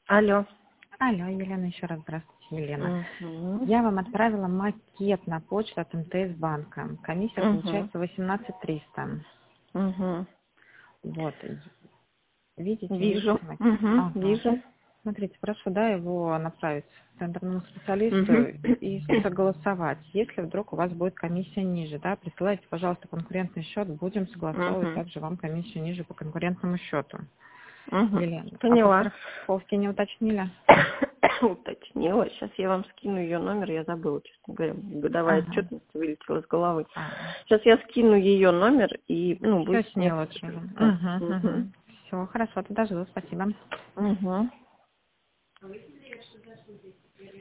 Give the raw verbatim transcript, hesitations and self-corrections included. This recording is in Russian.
Алло. Алло, Елена, еще раз здравствуйте, Елена. Угу. Я вам отправила макет на почту от МТС банка. Комиссия Угу. получается восемнадцать триста. Угу. Вот. Видите, Вижу. видите макет? Угу. Ага. Вижу. Смотрите, прошу, да, его направить центральному специалисту Угу. и согласовать. Если вдруг у вас будет комиссия ниже, да, присылайте, пожалуйста, конкурентный счет, будем согласовывать Угу. также вам комиссию ниже по конкурентному счету. Угу. Елена, а по Поняла. страховке не уточнили? Уточнила. Сейчас я вам скину ее номер. Я забыла, честно говоря. Годовая Ага. отчетность вылетела из головы. А, Сейчас я скину ее номер и, ну, все будет с с ней ней лучше. связаться. Угу, Угу. угу. Все, хорошо, тогда жду, спасибо. Угу.